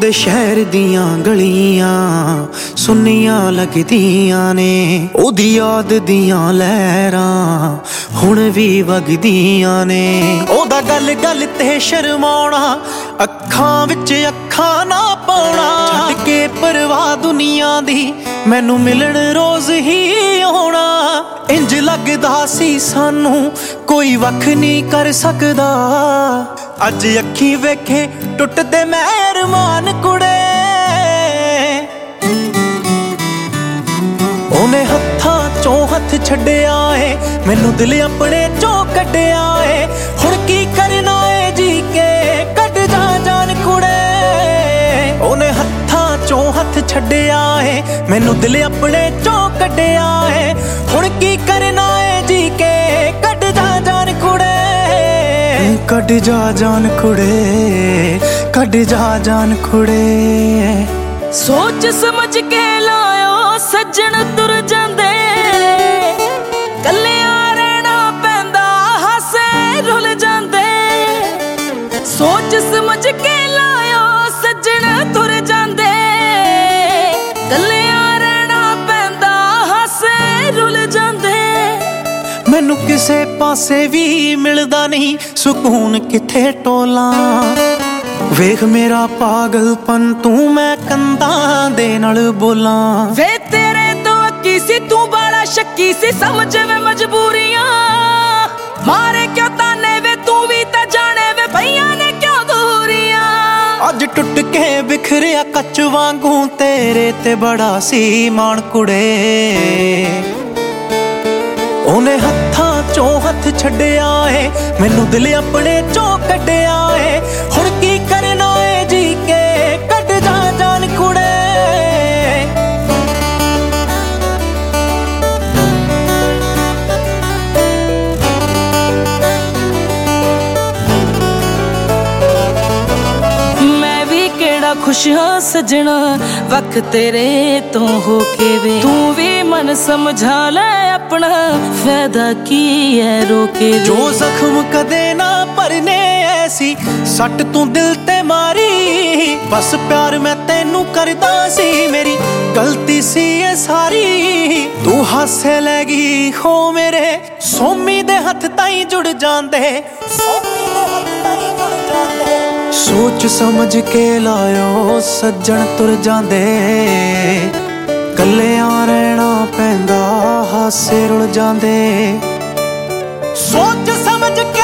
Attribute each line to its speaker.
Speaker 1: ਉਹਦੇ ਸ਼ਹਿਰ ਦੀਆਂ ਗਲੀਆਂ ਸੁੰਨੀਆਂ ਲੱਗਦੀਆਂ ਨੇ, ਉਹਦੀ ਯਾਦ ਦੀਆਂ ਲਹਿਰਾਂ ਹੁਣ ਵੀ ਵਗਦੀਆਂ ਨੇ। ਉਹਦਾ ਗੱਲ ਗੱਲ ਤੇ ਸ਼ਰਮਾਉਣਾ, ਅੱਖਾਂ ਵਿੱਚ ਅੱਖਾਂ ਨਾ ਪਾਉਣਾ, ਛੱਡ ਕੇ ਪਰਵਾਹ ਦੁਨੀਆ ਦੀ ਮੈਨੂੰ ਮਿਲਣ ਰੋਜ਼ ਹੀ ਆਉਣਾ। ਇੰਜ ਲੱਗਦਾ ਸੀ ਸਾਨੂੰ ਕੋਈ ਵੱਖ ਨਹੀਂ ਕਰ ਸਕਦਾ, ਅੱਜ ਅੱਖੀਂ ਵੇਖੇ ਟੁੱਟਦੇ ਮੈਂ ਅਰਮਾਨ ਕੁੜੇ। ਉਹਨੇ ਹੱਥਾਂ ਚੋਂ ਹੱਥ ਛੱਡਿਆ ਏ, ਮੈਨੂੰ ਦਿਲ ਆਪਣੇ ਚੋਂ ਕੱਢਿਆ ਏ। ਹੁਣ ਕੀ ਕਰਨਾ ਏ ਜੀ ਕੇ ਕੱਢ ਜਾ ਜਾਨ ਕੁੜੇ। ਉਹਨੇ ਹੱਥਾਂ ਚੋਂ ਹੱਥ ਛੱਡਿਆ ਏ, ਮੈਨੂੰ ਦਿਲ ਆਪਣੇ ਚੋਂ ਕੱਢਿਆ ਏ। ਹੁਣ ਕੀ ਕਰਨਾ ਏ ਜੀ ਕੇ ਕੱਢ ਜਾ ਜਾਨ ਕੁੜੇ। ਕੱਢ ਜਾ ਜਾਨ ਕੁੜੇ, ਕੱਢ ਜਾ ਜਾਨ ਕੁੜੇ।
Speaker 2: ਸੋਚ ਸਮਝ ਕੇ ਲਾਇਓ ਸੱਜਣ ਤੁਰ ਜਾਂਦੇ, ਕੱਲਿਆਂ ਰਹਿਣਾ ਪੈਂਦਾ ਹਾਸੇ ਰੁੱਲ ਜਾਂਦੇ। ਸੋਚ ਸਮਝ ਕੇ ਲਾਇਓ ਸੱਜਣ ਤੁਰ ਜਾਂਦੇ, ਕੱਲਿਆਂ ਰਹਿਣਾ ਪੈਂਦਾ ਹਾਸੇ ਰੁੱਲ ਜਾਂਦੇ।
Speaker 1: ਮੈਨੂੰ ਕਿਸੇ ਪਾਸੇ ਵੀ ਮਿਲਦਾ ਨਹੀਂ ਸਕੂਨ, ਕਿੱਥੇ ਟੋਲਾਂ। ਵੇਖ ਮੇਰਾ ਪਾਗਲਪਨ ਤੂੰ ਮੈਂ ਕੰਧਾਂ ਦੇ ਨਾਲ ਬੋਲਾਂ।
Speaker 2: ਵੇ ਤੇਰੇ ਤੋਂ ਅੱਕੀ ਸੀ ਤੂੰ ਬੜਾ ਸ਼ੱਕੀ ਸੀ, ਸਮਝ ਵੇ ਮਜਬੂਰੀਆਂ ਮਾਰੇ ਕਿਉਂ ਤਾਨੇ ਵੇ ਤੂੰ ਵੀ ਤਾਂ ਜਾਣੇ ਵੇ ਭਈਆਂ ਨੇ ਕਿਉਂ ਦੂਰੀਆਂ।
Speaker 1: ਅੱਜ ਟੁੱਟ ਕੇ ਬਿਖਰਿਆ ਕੱਚ ਵਾਂਗੂ ਤੇਰੇ ਤੇ ਬੜਾ ਸੀ ਮਾਣ ਕੁੜੇ। ਉਹਨੇ ਹੱਥਾਂ ਚੋਂ ਹੱਥ ਛੱਡਿਆ ਏ, ਮੈਨੂੰ ਦਿਲ ਆਪਣੇ ਚੋਂ ਕੱਢਿਆ ਏ। ਹੁਣ ਕੀ ਕਰਨਾ ਏ ਜੀ ਕੇ ਕੱਢ ਜਾ ਜਾਨ ਕੁੜੇ।
Speaker 2: ਮੈਂ ਵੀ ਕਿਹੜਾ ਖੁਸ਼ ਹਾਂ ਸਜਣਾ ਵੱਖ ਤੇਰੇ ਤੋਂ ਹੋ ਕੇ ਵੇ। ਤੂੰ ਵੀ ਮਨ ਸਮਝਾ ਲੈ ਆਪਣਾ ਫਾਇਦਾ ਕੀ ਹੈ ਰੋਕੇ ਵੇ।
Speaker 1: ਜੋ ਜ਼ਖਮ ਕਦੇ ਨਾ ਭਰਨੇ ਐਸੀ ਸੱਟ ਤੂੰ ਦਿਲ ਤੇ ਮਾਰੀ, ਬਸ ਪਿਆਰ ਮੈਂ ਤੈਨੂੰ ਕਰਦਾ ਸੀ ਮੇਰੀ ਗਲਤੀ ਸੀ ਇਹ ਸਾਰੀ। ਤੂੰ ਹਾਸੇ ਲੈ ਗਈ ਹੋ ਮੇਰੇ ਸੋਮੀ ਦੇ ਹੱਥ ਤਾਈਂ ਜੁੜ ਜਾਂਦੇ, ਸੋਮੀ ਦੇ ਹੱਥ ਤਾਈਂ ਜੁੜ ਜਾਂਦੇ। ਸੋਚ ਸਮਝ ਕੇ ਲਾਇਓ ਸੱਜਣ ਤੁਰ ਜਾਂਦੇ, ਕੱਲਿਆਂ ਰਹਿਣਾ ਪੈਂਦਾ ਹਾਸੇ ਰੁੱਲ ਜਾਂਦੇ। ਸੋਚ ਸਮਝ ਕੇ